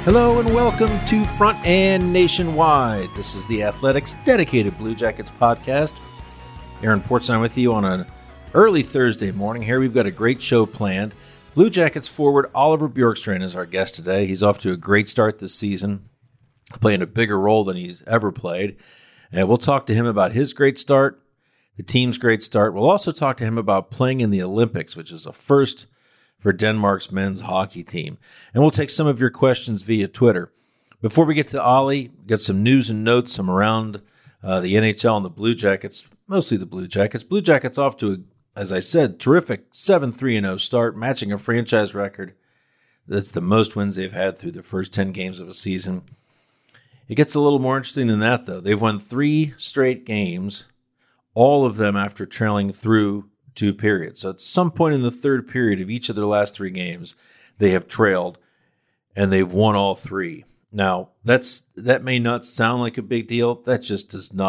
Hello and welcome to Front and Nationwide. This is the Athletics dedicated Blue Jackets podcast. Aaron Portzline with you on an early Thursday morning. Here we've got a great show planned. Blue Jackets forward Oliver Bjorkstrand is our guest today. He's off to a great start this season, playing a bigger role than he's ever played. And we'll talk to him about his great start, the team's great start. We'll also talk to him about playing in the Olympics, which is a first for Denmark's men's hockey team. And we'll take some of your questions via Twitter. Before we get to Ollie, got some news and notes from around the NHL and the Blue Jackets, mostly the Blue Jackets. Blue Jackets off to, as I said, terrific 7-3-0 start, matching a franchise record. That's the most wins they've had through the first 10 games of a season. It gets a little more interesting than that, though. They've won 3 straight games, all of them after trailing through 2 periods. So at some point in the third period of each of their last 3 games, they have trailed, and they've won all 3. Now, that may not sound like a big deal. That just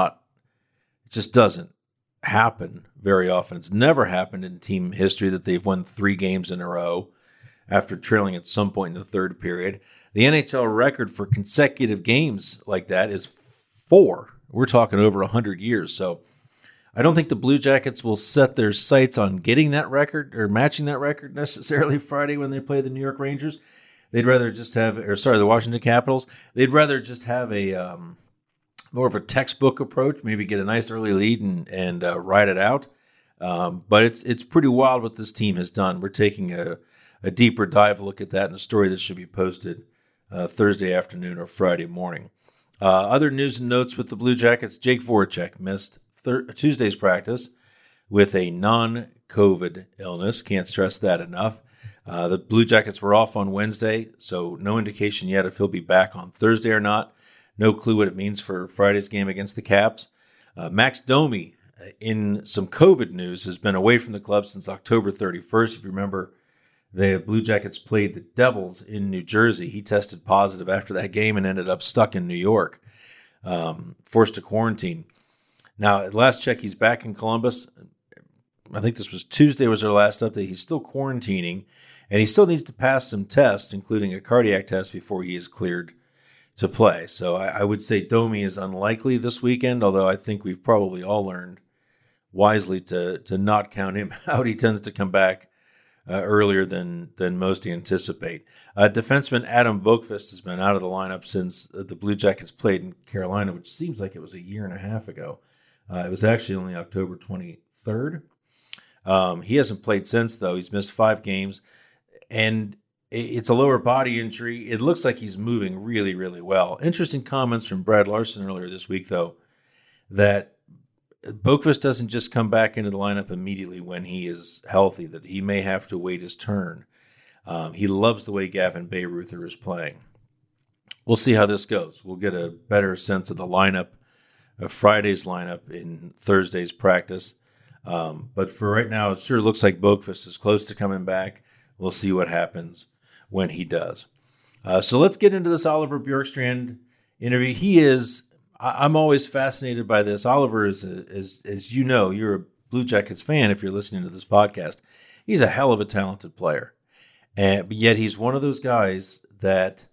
doesn't happen very often. It's never happened in team history that they've won 3 games in a row after trailing at some point in the third period. The NHL record for consecutive games like that is 4. We're talking over 100 years. So I don't think the Blue Jackets will set their sights on getting that record or matching that record necessarily Friday when they play the New York Rangers. They'd rather just have, the Washington Capitals. They'd rather just have a more of a textbook approach, maybe get a nice early lead and ride it out. But it's pretty wild what this team has done. We're taking a deeper dive look at that in a story that should be posted Thursday afternoon or Friday morning. Other news and notes with the Blue Jackets, Jake Voracek missed Tuesday's practice with a non-COVID illness. Can't stress that enough. The Blue Jackets were off on Wednesday, so no indication yet if he'll be back on Thursday or not. No clue what it means for Friday's game against the Caps. Max Domi, in some COVID news, has been away from the club since October 31st. If you remember, the Blue Jackets played the Devils in New Jersey. He tested positive after that game and ended up stuck in New York, forced to quarantine. Now, at last check, he's back in Columbus. I think this was Tuesday was our last update. He's still quarantining, and he still needs to pass some tests, including a cardiac test, before he is cleared to play. So I would say Domi is unlikely this weekend, although I think we've probably all learned wisely to not count him out. He tends to come back earlier than most anticipate. Defenseman Adam Boqvist has been out of the lineup since the Blue Jackets played in Carolina, which seems like it was a year and a half ago. It was actually only October 23rd. He hasn't played since, though. He's missed 5 games, and it's a lower body injury. It looks like he's moving really, really well. Interesting comments from Brad Larson earlier this week, though, that Boqvist doesn't just come back into the lineup immediately when he is healthy, that he may have to wait his turn. He loves the way Gavin Bayreuther is playing. We'll see how this goes. We'll get a better sense of the lineup, of Friday's lineup in Thursday's practice. But for right now, it sure looks like Boqvist is close to coming back. We'll see what happens when he does. So let's get into this Oliver Bjorkstrand interview. I'm always fascinated by this. Oliver is, as you know, you're a Blue Jackets fan if you're listening to this podcast. He's a hell of a talented player. But yet he's one of those guys that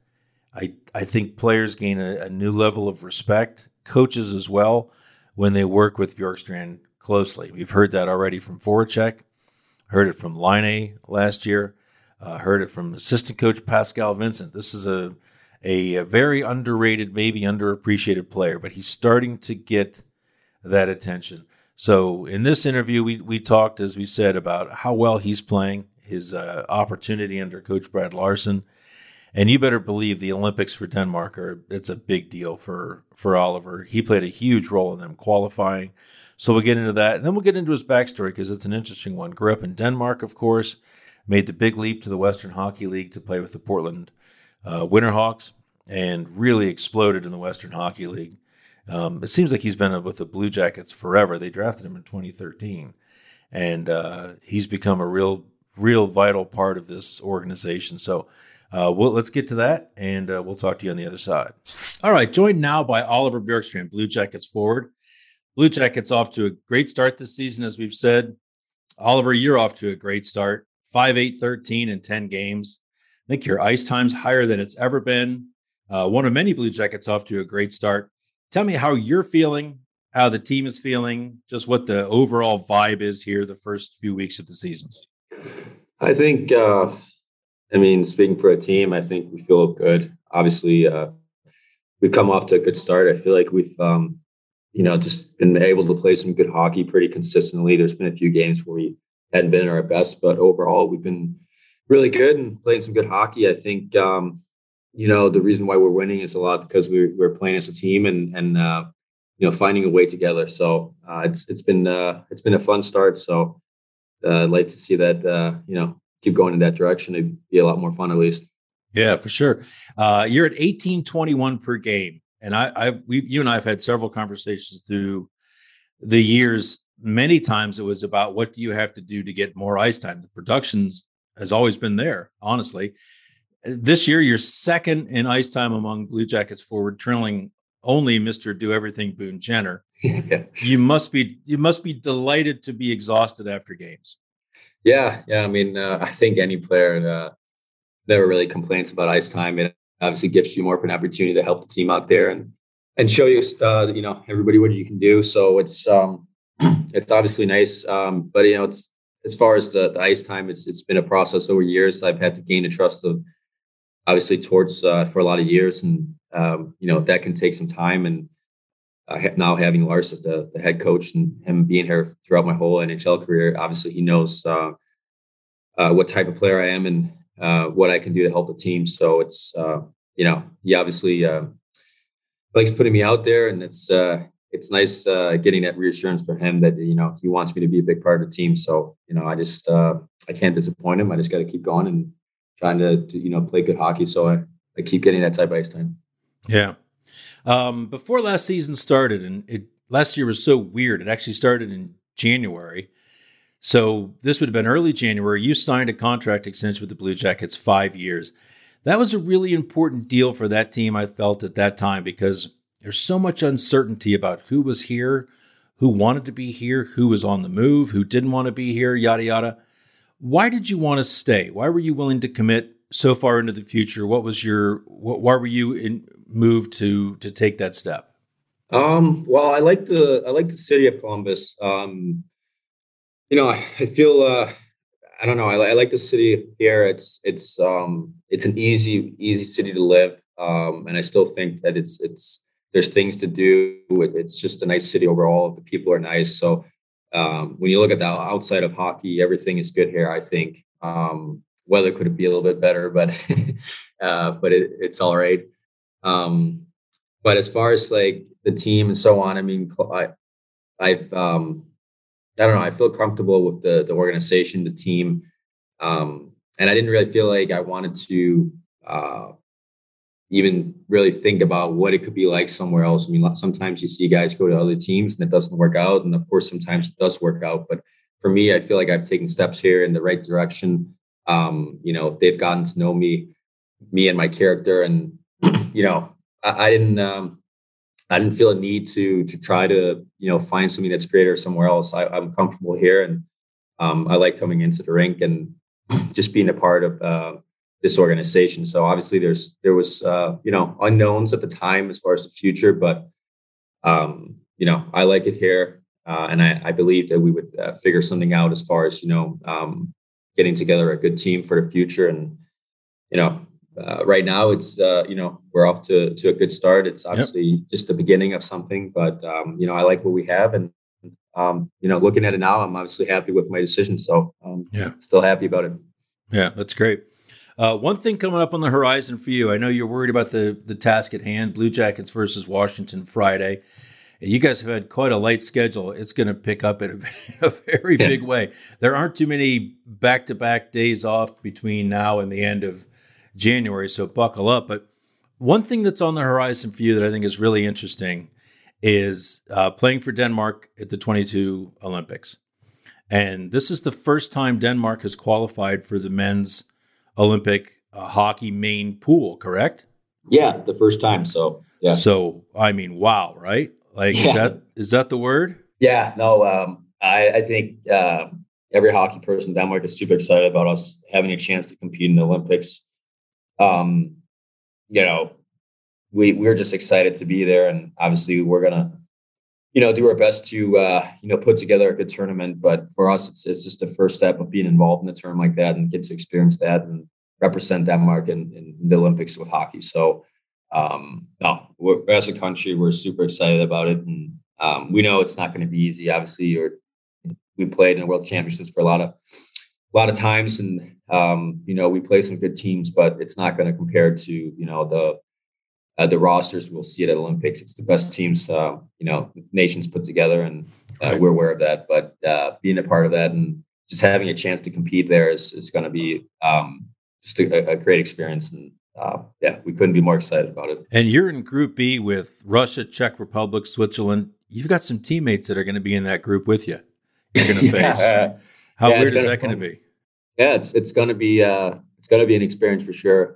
I think players gain a new level of respect, coaches as well, when they work with Bjorkstrand closely. We've heard that already from Voracek, heard it from Laine last year, heard it from assistant coach Pascal Vincent. This is a very underrated, maybe underappreciated player, but he's starting to get that attention. So in this interview, we talked, as we said, about how well he's playing, his opportunity under Coach Brad Larson. And you better believe the Olympics for Denmark it's a big deal for Oliver. He played a huge role in them qualifying. So we'll get into that. And then we'll get into his backstory because it's an interesting one. Grew up in Denmark, of course, made the big leap to the Western Hockey League to play with the Portland Winterhawks and really exploded in the Western Hockey League. It seems like he's been with the Blue Jackets forever. They drafted him in 2013. And he's become a real vital part of this organization. So let's get to that, and we'll talk to you on the other side. All right, joined now by Oliver Bjorkstrand, Blue Jackets forward. Blue Jackets off to a great start this season, as we've said. Oliver, you're off to a great start. 5-8-13 in 10 games. I think your ice time's higher than it's ever been. one of many Blue Jackets off to a great start. Tell me how you're feeling, how the team is feeling, just what the overall vibe is here the first few weeks of the season. I think, speaking for a team, I think we feel good. Obviously, we've come off to a good start. I feel like we've, just been able to play some good hockey pretty consistently. There's been a few games where we hadn't been at our best, but overall, we've been really good and playing some good hockey. I think, the reason why we're winning is a lot because we're playing as a team and finding a way together. So it's been a fun start. So I'd like to see that, keep going in that direction. It'd be a lot more fun, at least. Yeah, for sure. You're at 18.21 per game. And you and I have had several conversations through the years. Many times it was about what do you have to do to get more ice time? The productions has always been there, honestly. This year, you're second in ice time among Blue Jackets forward, trailing only Mr. Do Everything Boone Jenner. Yeah. You must be delighted to be exhausted after games. Yeah. I think any player never really complains about ice time. It obviously gives you more of an opportunity to help the team out there and show you, everybody what you can do. So it's obviously nice. But it's as far as the ice time, it's been a process over years. I've had to gain the trust of obviously towards for a lot of years, and that can take some time. And now having Lars as the head coach and him being here throughout my whole NHL career, obviously he knows what type of player I am and what I can do to help the team. So it's, he obviously likes putting me out there, and it's nice getting that reassurance for him that, he wants me to be a big part of the team. So, I can't disappoint him. I just got to keep going and trying to play good hockey. So I keep getting that type of ice time. Yeah. Before last season started, and last year was so weird. It actually started in January. So this would have been early January. You signed a contract extension with the Blue Jackets, 5 years. That was a really important deal for that team, I felt at that time, because there's so much uncertainty about who was here, who wanted to be here, who was on the move, who didn't want to be here, yada, yada. Why did you want to stay? Why were you willing to commit so far into the future? Why were you moved to take that step? Well, I like the city of Columbus. I feel, I don't know. I like the city here. It's an easy city to live. And I still think that there's things to do. It's just a nice city overall. The people are nice. So, when you look at the outside of hockey, everything is good here. I think, weather could be a little bit better, but, it's all right. But as far as like the team and so on, I don't know. I feel comfortable with the organization, the team. And I didn't really feel like I wanted to even really think about what it could be like somewhere else. Sometimes you see guys go to other teams and it doesn't work out. And of course, sometimes it does work out. But for me, I feel like I've taken steps here in the right direction. They've gotten to know me and my character. And, I didn't feel a need to try to, find something that's greater somewhere else. I'm comfortable here, and I like coming into the rink and just being a part of this organization. So obviously there was unknowns at the time as far as the future, but I like it here, and I believe that we would figure something out as far as getting together a good team for the future. And right now it's we're off to a good start. It's obviously just the beginning of something, but I like what we have, and looking at it now, I'm obviously happy with my decision. So still happy about it. Yeah, that's great. One thing coming up on the horizon for you, I know you're worried about the task at hand, Blue Jackets versus Washington Friday. And you guys have had quite a light schedule. It's going to pick up in a very big way. There aren't too many back-to-back days off between now and the end of January, so buckle up. But one thing that's on the horizon for you that I think is really interesting is playing for Denmark at the 22 Olympics. And this is the first time Denmark has qualified for the men's Olympic hockey main pool, correct? Yeah, the first time. So, yeah. So, wow, right? Like, is that the word? Yeah, no, I think every hockey person in Denmark is super excited about us having a chance to compete in the Olympics. we're just excited to be there, and obviously we're gonna do our best to put together a good tournament. But for us, it's just the first step of being involved in a tournament like that and get to experience that and represent Denmark in the Olympics with hockey. So no, as a country, we're super excited about it, and we know it's not going to be easy. Obviously, we played in World Championships for a lot of times, and we play some good teams, but it's not going to compare to the rosters we'll see at Olympics. It's the best teams nations put together, and we're aware of that. But being a part of that and just having a chance to compete there is going to be just a great experience. And we couldn't be more excited about it. And you're in Group B with Russia, Czech Republic, Switzerland. You've got some teammates that are going to be in that group with you. You're going to face. How weird is that going to be? Yeah, it's going to be an experience for sure.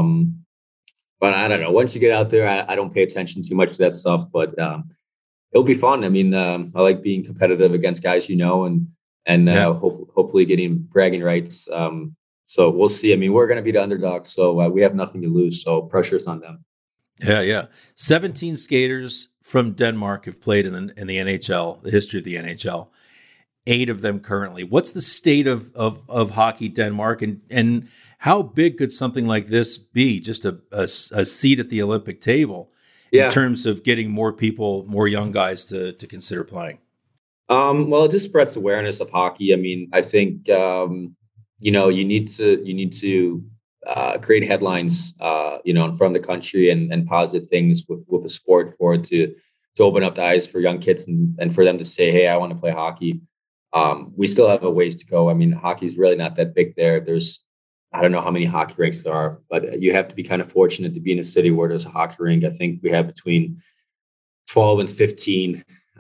But I don't know. Once you get out there, I don't pay attention too much to that stuff. But it'll be fun. I mean, I like being competitive against guys and hopefully getting bragging rights. So we'll see. I mean, we're going to be the underdog, so we have nothing to lose. So pressure's on them. Yeah. 17 skaters from Denmark have played in the NHL, the history of the NHL. 8 of them currently. What's the state of hockey Denmark, and how big could something like this be? Just a seat at the Olympic table in terms of getting more people, more young guys to consider playing. Well, it just spreads awareness of hockey. I mean, I think you need to create headlines, in front of the country and positive things with the sport for it to open up the eyes for young kids and for them to say, hey, I want to play hockey. We still have a ways to go. I mean, hockey is really not that big there. I don't know how many hockey rinks there are, but you have to be kind of fortunate to be in a city where there's a hockey rink. I think we have between 12 and 15,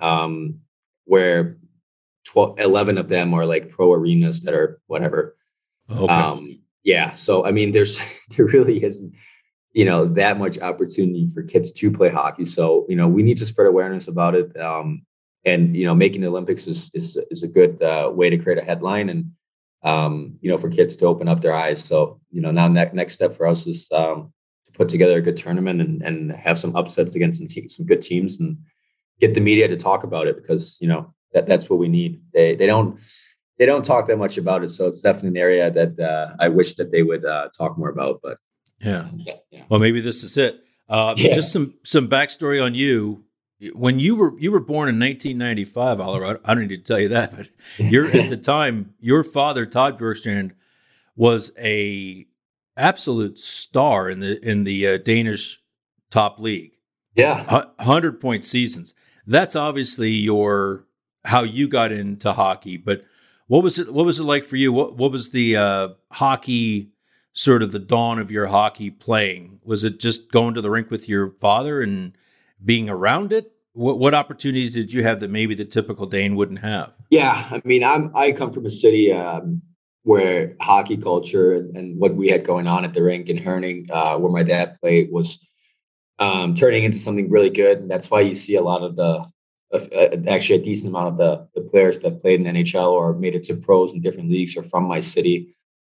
where 11 of them are like pro arenas that are whatever. Okay. So, I mean, there really isn't, that much opportunity for kids to play hockey. So, we need to spread awareness about it. And making the Olympics is a good way to create a headline and for kids to open up their eyes. So now next step for us is to put together a good tournament and have some upsets against some good teams and get the media to talk about it, because that's what we need. They don't talk that much about it, so it's definitely an area that I wish that they would talk more about. But yeah. Well, maybe this is it. Just some backstory on you. When you were born in 1995, Oliver, I don't need to tell you that, but at the time, your father, Todd Bjorkstrand, was a absolute star in the Danish top league. Yeah, 100-point seasons. That's obviously how you got into hockey. But what was it like for you? What was the hockey, sort of the dawn of your hockey playing? Was it just going to the rink with your father and being around it? What opportunities did you have that maybe the typical Dane wouldn't have? Yeah, I mean, I come from a city where hockey culture and what we had going on at the rink in Herning, where my dad played, was turning into something really good. And that's why you see a lot of actually a decent amount of the players that played in NHL or made it to pros in different leagues are from my city.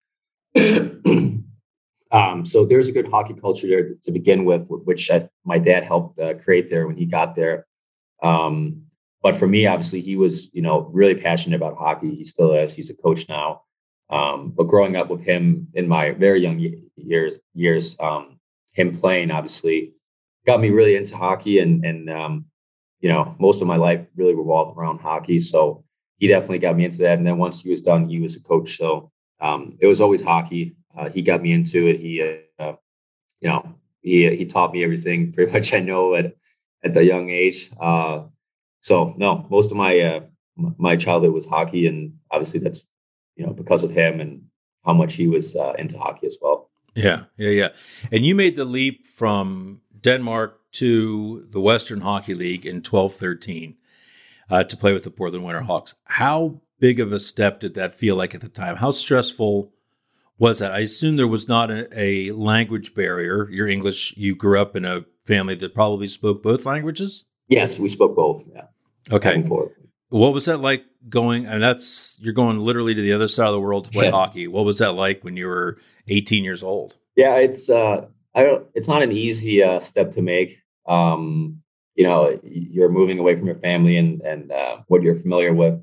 So there's a good hockey culture there to begin with, which my dad helped create there when he got there. But for me, obviously, he was, really passionate about hockey. He still is. He's a coach now. But growing up with him in my very young years, him playing obviously got me really into hockey, and most of my life really revolved around hockey. So he definitely got me into that. And then once he was done, he was a coach. So it was always hockey. He got me into it. He taught me everything pretty much I know at the young age. So no, most of my childhood was hockey, and obviously that's because of him and how much he was into hockey as well. Yeah. And you made the leap from Denmark to the Western Hockey League in 12-13 to play with the Portland Winterhawks. How big of a step did that feel like at the time? How stressful was that? I assume there was not a language barrier. You're English. You grew up in a family that probably spoke both languages? Yes, we spoke both. Yeah. Okay. What was that like going? And you're going literally to the other side of the world to play hockey. What was that like when you were 18 years old? Yeah, it's It's not an easy step to make. You're moving away from your family and what you're familiar with.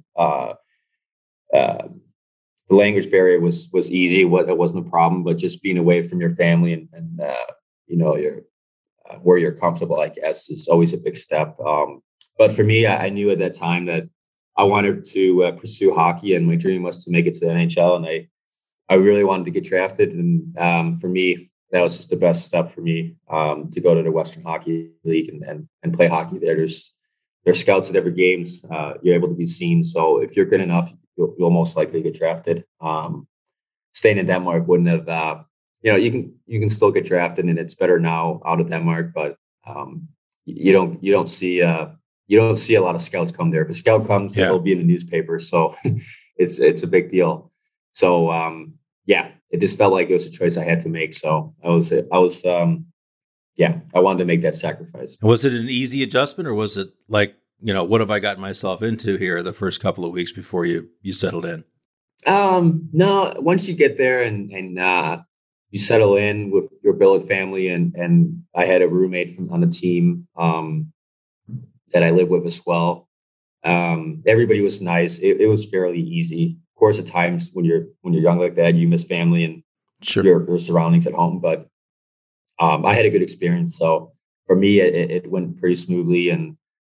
The language barrier was easy. It wasn't a problem, but just being away from your family and your where you're comfortable, I guess, is always a big step. But for me, I knew at that time that I wanted to pursue hockey, and my dream was to make it to the NHL. And I really wanted to get drafted. And for me, that was just the best step for me to go to the Western Hockey League and play hockey there. There's scouts at every games. You're able to be seen. So if you're good enough, you'll most likely get drafted. Staying in Denmark wouldn't have. You can still get drafted, and it's better now out of Denmark. But you don't see a lot of scouts come there. If a scout comes, it'll be in the newspaper. So it's a big deal. So it just felt like it was a choice I had to make. So I wanted to make that sacrifice. Was it an easy adjustment, or was it like, what have I gotten myself into here the first couple of weeks before you settled in? No, once you get there and you settle in with your billet family, and I had a roommate on the team that I lived with as well. Everybody was nice. It was fairly easy. Of course, at times when you're young like that, you miss family and your surroundings at home. But I had a good experience. So for me, it went pretty smoothly, and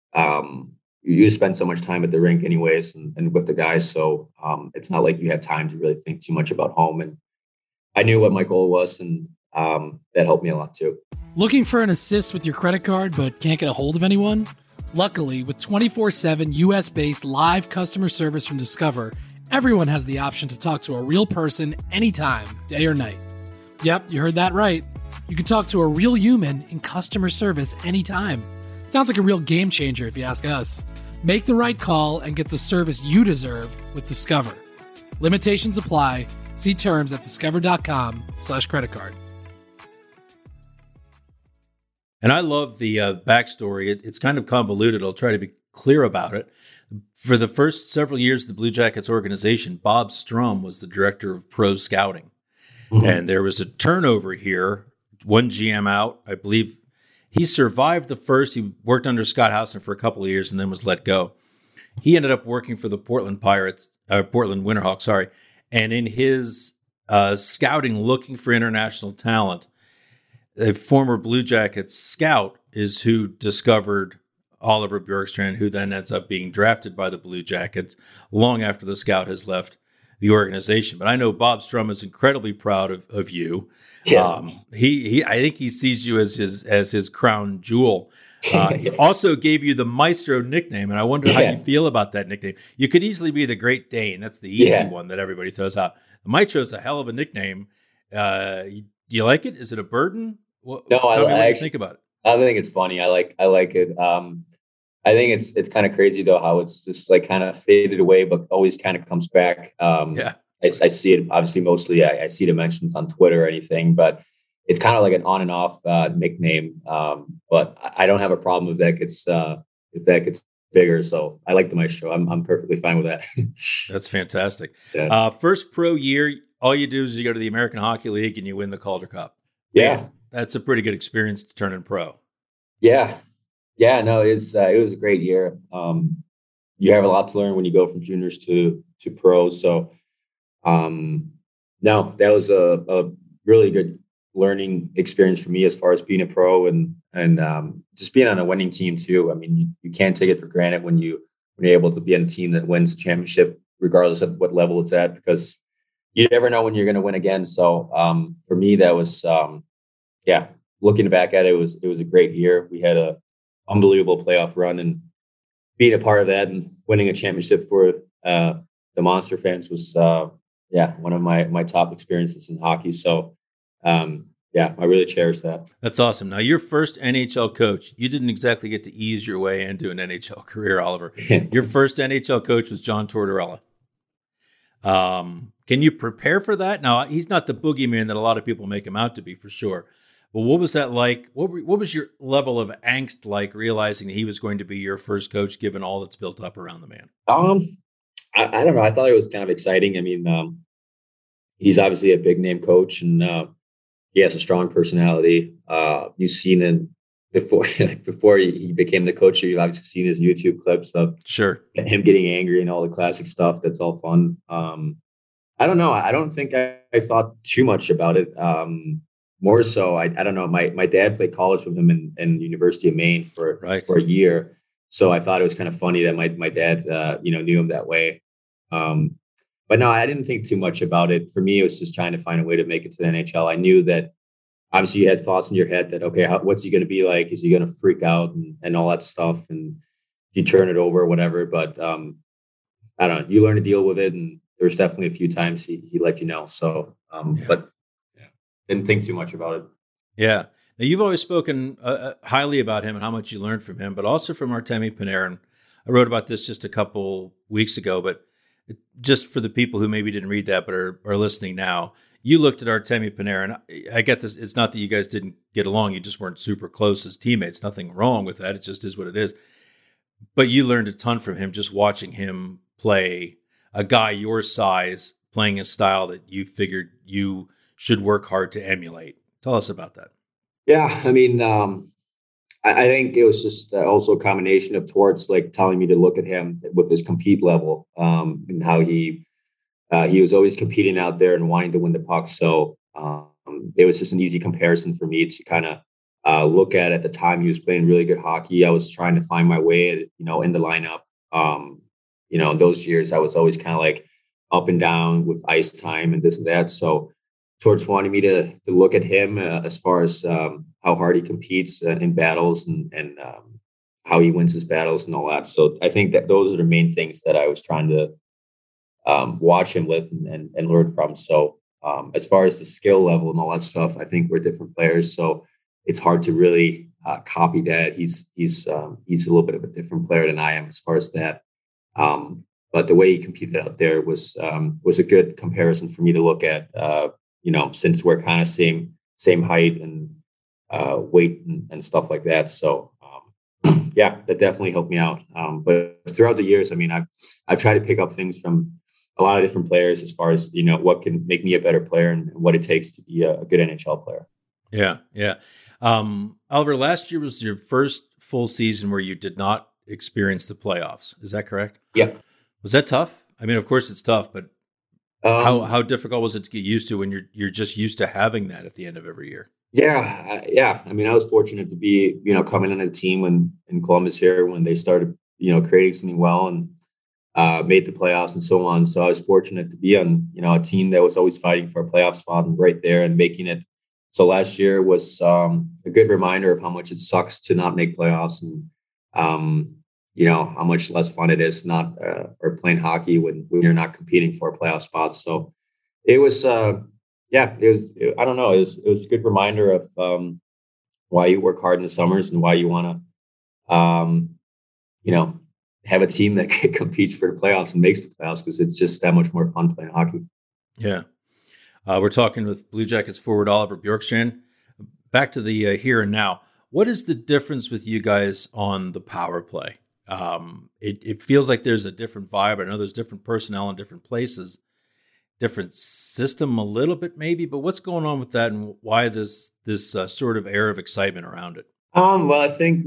you spend so much time at the rink anyways and with the guys. So it's not like you have time to really think too much about home. And I knew what my goal was, and that helped me a lot too. Looking for an assist with your credit card but can't get a hold of anyone? Luckily, with 24/7 US-based live customer service from Discover, everyone has the option to talk to a real person anytime, day or night. Yep, you heard that right. You can talk to a real human in customer service anytime. Sounds like a real game changer if you ask us. Make the right call and get the service you deserve with Discover. Limitations apply. See terms at discover.com/creditcard. And I love the backstory. It's kind of convoluted. I'll try to be clear about it. For the first several years of the Blue Jackets organization, Bob Strum was the director of pro scouting. Mm-hmm. And there was a turnover here, one GM out. I believe he survived the first. He worked under Scott Housen for a couple of years and then was let go. He ended up working for the Portland Winterhawks, And in his scouting, looking for international talent, a former Blue Jackets scout is who discovered Oliver Bjorkstrand, who then ends up being drafted by the Blue Jackets long after the scout has left the organization. But I know Bob Strum is incredibly proud of you. Yeah. I think he sees you as his crown jewel. He also gave you the Maestro nickname, and I wonder how you feel about that nickname. You could easily be the Great Dane. That's the easy one that everybody throws out. The Maestro's a hell of a nickname. Do you like it? Is it a burden? What do you think about it? I think it's funny. I like it. I think it's kind of crazy though how it's just like kind of faded away, but always kind of comes back. I see it obviously mostly. I see the mentions on Twitter or anything, but it's kind of like an on and off nickname. But I don't have a problem if that gets bigger. So I like the Maestro. I'm perfectly fine with that. That's fantastic. Yeah. First pro year, all you do is you go to the American Hockey League and you win the Calder Cup. Yeah. That's a pretty good experience to turn in pro. Yeah. Yeah, no, it was a great year. You have a lot to learn when you go from juniors to pros. So, no, that was a really good learning experience for me as far as being a pro and just being on a winning team too. I mean, you can't take it for granted when you're able to be on a team that wins a championship, regardless of what level it's at, because you never know when you're going to win again. So, for me, that was, looking back at it, it was a great year. We had a unbelievable playoff run, and being a part of that and winning a championship for the Monster fans was one of my top experiences in hockey. So I really cherish that. That's awesome. Now, your first NHL coach, you didn't exactly get to ease your way into an NHL career, Oliver. Your first NHL coach was John Tortorella. Can you prepare for that? Now, he's not the boogeyman that a lot of people make him out to be, for sure. Well, what was that like? What was your level of angst like, realizing that he was going to be your first coach, given all that's built up around the man? I don't know. I thought it was kind of exciting. I mean, he's obviously a big name coach, and he has a strong personality. You've seen him before before he became the coach. You've obviously seen his YouTube clips of Sure. him getting angry and all the classic stuff. That's all fun. I don't know. I don't think I thought too much about it. More so, I don't know. My dad played college with him in University of Maine for a year, so I thought it was kind of funny that my dad knew him that way. But no, I didn't think too much about it. For me, it was just trying to find a way to make it to the NHL. I knew that obviously you had thoughts in your head that, okay, what's he going to be like? Is he going to freak out and all that stuff? And if you turn it over or whatever, but I don't know, you learn to deal with it. And there's definitely a few times he let you know. So, but yeah, didn't think too much about it. Yeah. Now you've always spoken highly about him and how much you learned from him, but also from Artemi Panarin. I wrote about this just a couple weeks ago, but just for the people who maybe didn't read that but are listening now, you looked at Artemi Panarin. I get this. It's not that you guys didn't get along. You just weren't super close as teammates. Nothing wrong with that. It just is what it is. But you learned a ton from him just watching him play, a guy your size playing a style that you figured you should work hard to emulate. Tell us about that. Yeah, I mean, I think it was just also a combination of Torts like telling me to look at him with his compete level and how he was always competing out there and wanting to win the puck. So it was just an easy comparison for me to kind of look at the time he was playing really good hockey. I was trying to find my way, in the lineup. Those years I was always kind of like up and down with ice time and this and that. So Torts wanted me to look at him as far as how hard he competes in battles and how he wins his battles and all that. So I think that those are the main things that I was trying to watch him with and learn from. So as far as the skill level and all that stuff, I think we're different players. So it's hard to really copy that. He's a little bit of a different player than I am as far as that. But the way he competed out there was a good comparison for me to look at. Since we're kind of same height and weight and stuff like that. So that definitely helped me out. But throughout the years, I mean, I've tried to pick up things from a lot of different players as far as, what can make me a better player and what it takes to be a good NHL player. Yeah. Yeah. Oliver, last year was your first full season where you did not experience the playoffs. Is that correct? Yeah. Was that tough? I mean, of course it's tough, but how difficult was it to get used to when you're just used to having that at the end of every year? Yeah. I mean, I was fortunate to be, coming on a team when in Columbus here when they started, creating something well and made the playoffs and so on. So I was fortunate to be on, a team that was always fighting for a playoff spot and right there and making it. So last year was a good reminder of how much it sucks to not make playoffs and, how much less fun it is not or playing hockey when you're not competing for a playoff spot. So it was, I don't know. It was a good reminder of why you work hard in the summers and why you want to, have a team that competes for the playoffs and makes the playoffs because it's just that much more fun playing hockey. Yeah. We're talking with Blue Jackets forward Oliver Bjorkstrand. Back to the here and now. What is the difference with you guys on the power play? It feels like there's a different vibe. I know there's different personnel in different places, different system a little bit maybe, but what's going on with that and why this sort of air of excitement around it? Well, I think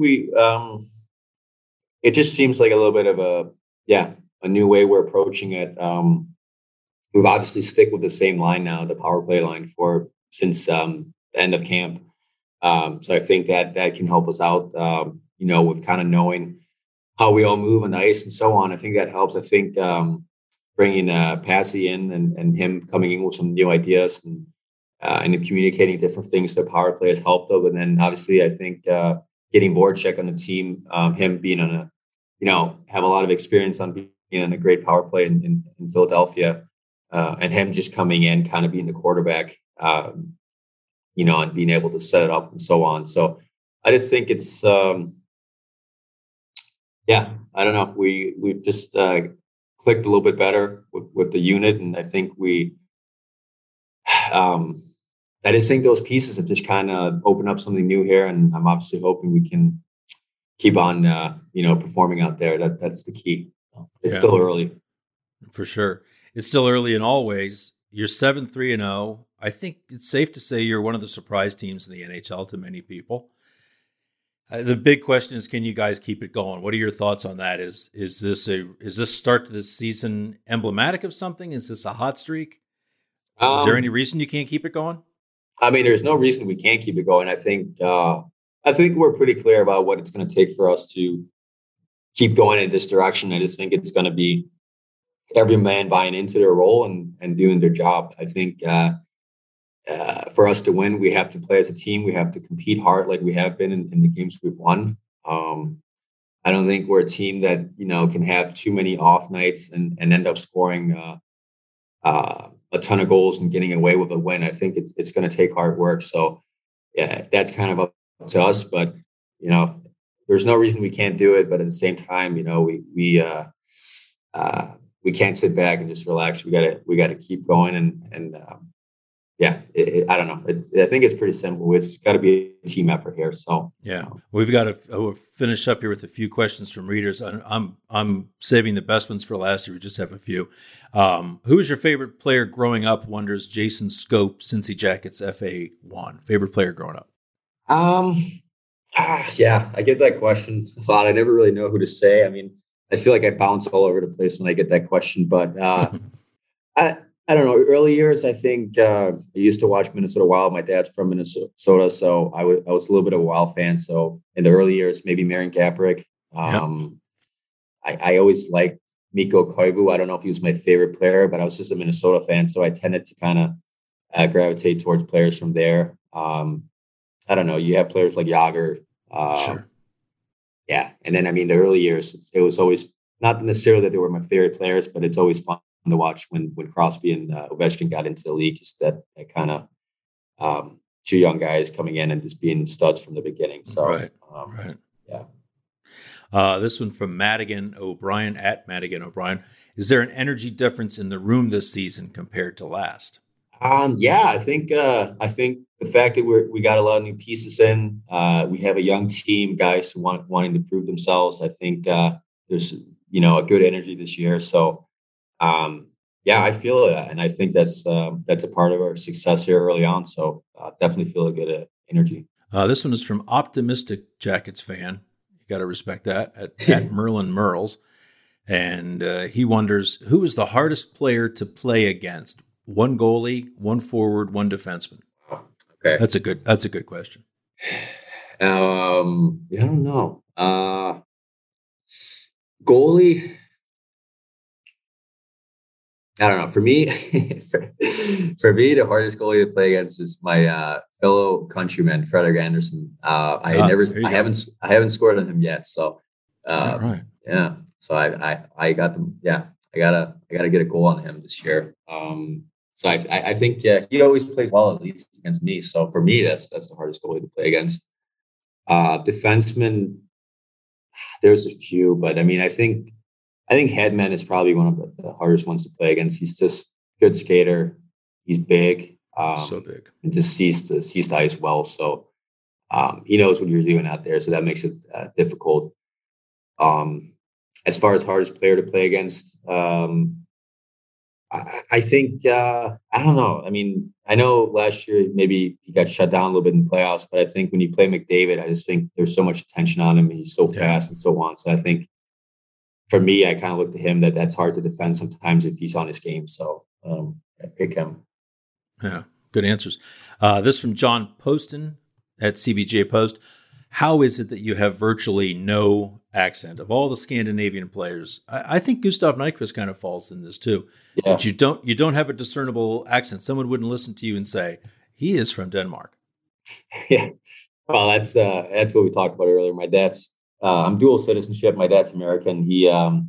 it just seems like a little bit of a new way we're approaching it. We've obviously stick with the same line now, the power play line since the end of camp. So I think that can help us out, with kind of knowing how we all move on the ice and so on. I think that helps. I think bringing Passy in and him coming in with some new ideas and communicating different things to the power play has helped them. And then obviously I think getting Voracek on the team, him being on have a lot of experience on being on a great power play in Philadelphia, and him just coming in, kind of being the quarterback, and being able to set it up and so on. So I just think it's, I don't know. We've just clicked a little bit better with the unit. And I think I just think those pieces have just kind of opened up something new here. And I'm obviously hoping we can keep on, performing out there. That's the key. It's still early. For sure. It's still early in all ways. You're 7-3-0. I think it's safe to say you're one of the surprise teams in the NHL to many people. The big question is, can you guys keep it going? What are your thoughts on that? Is this start to this season emblematic of something? Is this a hot streak? Is there any reason you can't keep it going? I mean, there's no reason we can't keep it going. I think we're pretty clear about what it's going to take for us to keep going in this direction. I just think it's going to be every man buying into their role and doing their job. I think for us to win, we have to play as a team. We have to compete hard like we have been in the games we've won. I don't think we're a team that, can have too many off nights and end up scoring a ton of goals and getting away with a win. I think it's going to take hard work. So yeah, that's kind of up to us, but there's no reason we can't do it. But at the same time, we can't sit back and just relax. We gotta keep going and I don't know. I think it's pretty simple. It's got to be a team effort here. So yeah, we've got to we'll finish up here with a few questions from readers. I'm saving the best ones for last year. We just have a few. Who is your favorite player growing up? Wonders Jason Scope, Cincy Jackets FA1. Favorite player growing up? Yeah, I get that question a lot. I never really know who to say. I mean, I feel like I bounce all over the place when I get that question, but I don't know. Early years, I think I used to watch Minnesota Wild. My dad's from Minnesota, so I was a little bit of a Wild fan. So in the early years, maybe Marian Gaborik. I always liked Mikko Koivu. I don't know if he was my favorite player, but I was just a Minnesota fan, so I tended to kind of gravitate towards players from there. I don't know. You have players like Jagr. Sure. Yeah, and then I mean, the early years, it was always not necessarily that they were my favorite players, but it's always fun to watch when Crosby and Ovechkin got into the league, just that kind of two young guys coming in and just being studs from the beginning. So, right. Yeah. This one from Madigan O'Brien at Madigan O'Brien. Is there an energy difference in the room this season compared to last? Yeah, I think the fact that we got a lot of new pieces in, we have a young team, guys who wanting to prove themselves. I think there's a good energy this year. So. Yeah, I feel that, and I think that's a part of our success here early on. So definitely feel a good energy. This one is from Optimistic Jackets fan. You got to respect that at Merlin Merles, and he wonders who is the hardest player to play against. One goalie, one forward, one defenseman. Okay, that's a good question. I don't know. Goalie. I don't know. For me, the hardest goalie to play against is my fellow countryman, Frederik Andersen. I haven't scored on him yet. So, is that right? Yeah. So I got them. Yeah, I gotta get a goal on him this year. So I think he always plays well, at least against me. So for me, that's the hardest goalie to play against. Defenseman, there's a few, but I mean, I think Hedman is probably one of the hardest ones to play against. He's just a good skater. He's big. So big. And just sees the ice well. So he knows what you're doing out there. So that makes it difficult. As far as hardest player to play against, I think, I don't know. I mean, I know last year maybe he got shut down a little bit in the playoffs, but I think when you play McDavid, I just think there's so much attention on him. And he's so fast and so on. So I think, for me, I kind of look to him that's hard to defend sometimes if he's on his game. So I pick him. Yeah, good answers. This from John Poston at CBJ Post. How is it that you have virtually no accent? Of all the Scandinavian players, I think Gustav Nyquist kind of falls in this too. Yeah. But you don't have a discernible accent. Someone wouldn't listen to you and say, he is from Denmark. Yeah. Well, that's what we talked about earlier. My dad's I'm dual citizenship. My dad's American. He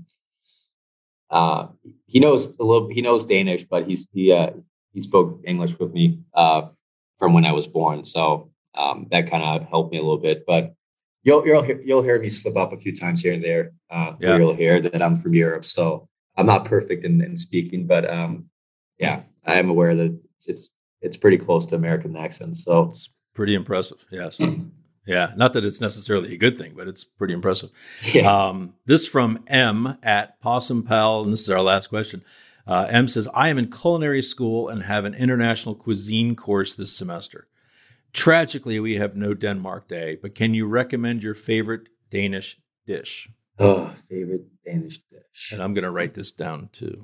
knows Danish, but he spoke English with me from when I was born. So that kind of helped me a little bit. But you'll hear me slip up a few times here and there. You'll hear that I'm from Europe, so I'm not perfect in speaking, but I am aware that it's pretty close to American accent. So it's pretty impressive. Yes. Yeah, not that it's necessarily a good thing, but it's pretty impressive. Yeah. This from M at Possum Pal, and this is our last question. M says, I am in culinary school and have an international cuisine course this semester. Tragically, we have no Denmark Day, but can you recommend your favorite Danish dish? Oh, favorite Danish dish. And I'm going to write this down too.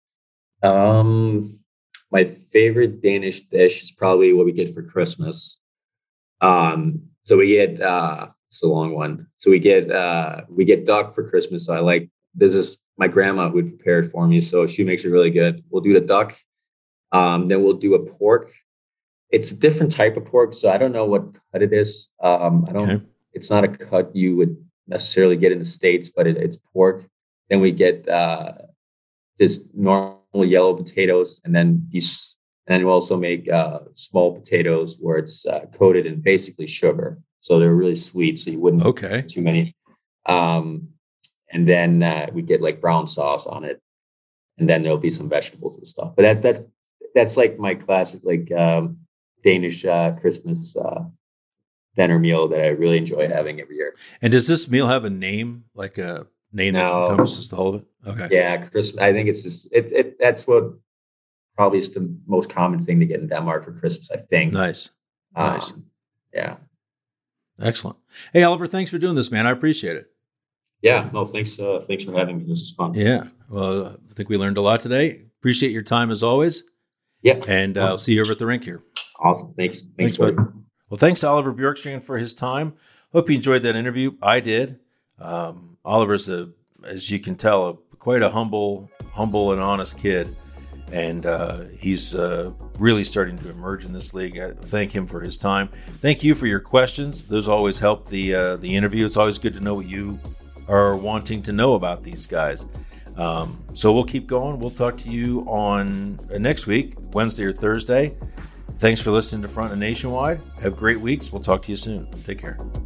My favorite Danish dish is probably what we get for Christmas. So we get it's a long one. So we get duck for Christmas. So this is my grandma who would prepare it for me. So she makes it really good. We'll do the duck. Then we'll do a pork. It's a different type of pork, so I don't know what cut it is. It's not a cut you would necessarily get in the States, but it's pork. Then we get this normal yellow potatoes, and then we'll also make small potatoes where it's coated in basically sugar. So they're really sweet, so you wouldn't get too many. And then we get like brown sauce on it, and then there'll be some vegetables and stuff. But that's like my classic Danish Christmas dinner meal that I really enjoy having every year. And does this meal have a name, like a name that encompasses the whole of it? Okay. Yeah, Christmas. I think it's just that's what probably is the most common thing to get in Denmark for Christmas, I think. Nice. Yeah. Excellent. Hey, Oliver, thanks for doing this, man. I appreciate it. Yeah. No, thanks for having me. This is fun. Yeah. Well, I think we learned a lot today. Appreciate your time as always. Yeah. And I'll see you over at the rink here. Awesome. Thanks, bud. Well, thanks to Oliver Bjorkstrand for his time. Hope you enjoyed that interview. I did. Oliver's, as you can tell, quite a humble and honest kid. And he's really starting to emerge in this league. I thank him for his time. Thank you for your questions. Those always help the interview. It's always good to know what you are wanting to know about these guys. So we'll keep going. We'll talk to you on next week, Wednesday or Thursday. Thanks for listening to Front and Nationwide. Have great weeks. We'll talk to you soon. Take care.